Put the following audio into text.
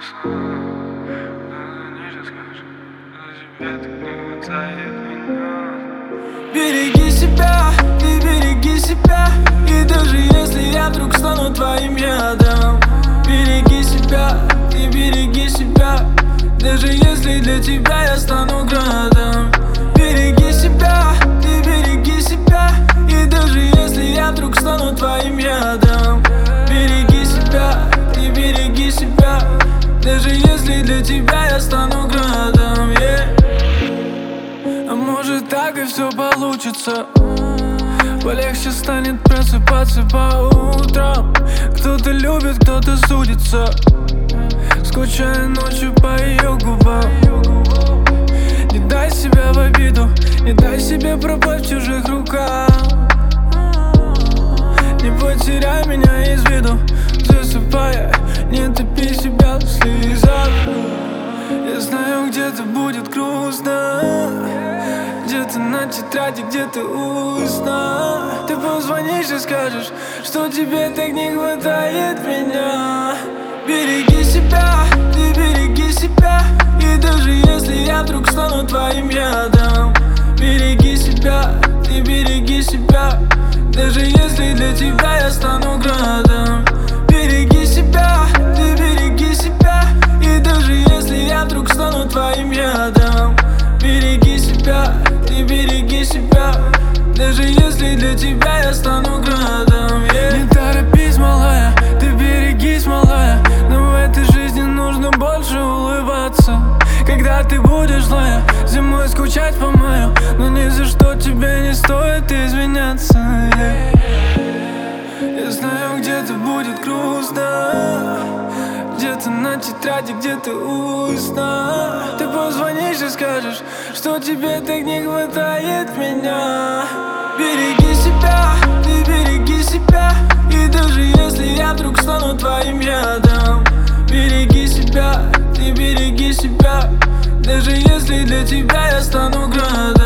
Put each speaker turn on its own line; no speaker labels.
Береги себя, ты береги себя. И даже если я вдруг стану твоим ядом, береги себя, ты береги себя. Даже если для тебя я стану градом, береги себя, ты береги себя. И даже если я вдруг стану твоим ядом, береги себя, ты береги себя. Даже если для тебя я стану градом, А может так и все получится. Полегче станет просыпаться по утрам. Кто-то любит, кто-то судится, скучая ночью по ее губам. Не дай себя в обиду, не дай себе пропасть в чужих руках. Не потеряй меня из виду, засыпая, не топи себя в слезах. Я знаю, где-то будет грустно, где-то на тетради, где-то устно. Ты позвонишь и скажешь, что тебе так не хватает меня. Береги себя, ты береги себя. И даже если я вдруг стану твоим ядом, береги себя, ты береги себя. Даже если для тебя я стану градом, береги себя, ты береги себя. И даже если я вдруг стану твоим ядом, береги себя, ты береги себя. Даже если для тебя я стану градом, Не торопись, малая, ты берегись, малая. Но в этой жизни нужно больше улыбаться. Когда ты будешь злая, зимой скучать по маю, но ни за что тебе не стоит извиняться, Я знаю, где-то будет грустно, где-то на тетради, где-то устно. Ты позвонишь и скажешь, что тебе так не хватает меня. Береги себя, ты береги себя. И даже если я вдруг стану твоим ядом, береги себя, ты береги себя. Даже если для тебя я стану градом.